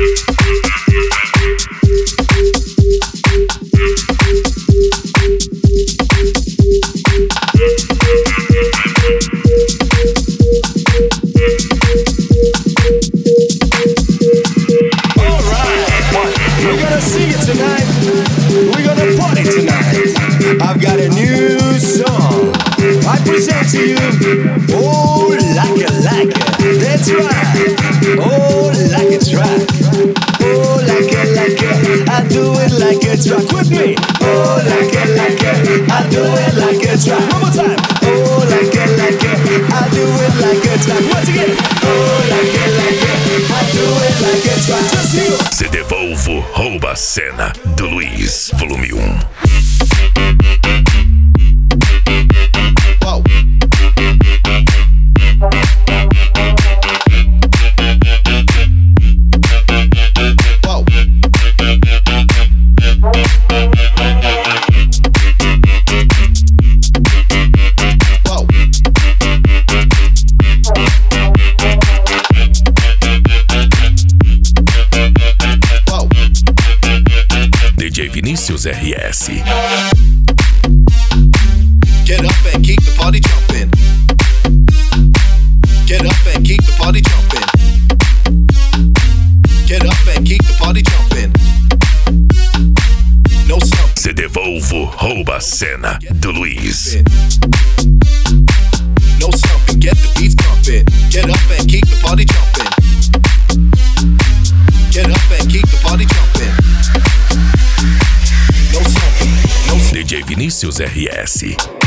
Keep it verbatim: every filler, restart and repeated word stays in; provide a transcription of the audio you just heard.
Se Devolvo Rouba a Cena, do Luiz, volume um. Wow. Wow. Wow. D J Vinícius R S. Get up and keep the party jumping. Get up and keep the party jumping. Get up and keep the party jumping. No stop. Se Devolvo Rouba a Cena, do Luiz. No stopping, get the beats pumping. Get up and keep the party jumping. Get up and keep the party jumping. No stopping, no stopping. D J Vinícius R S.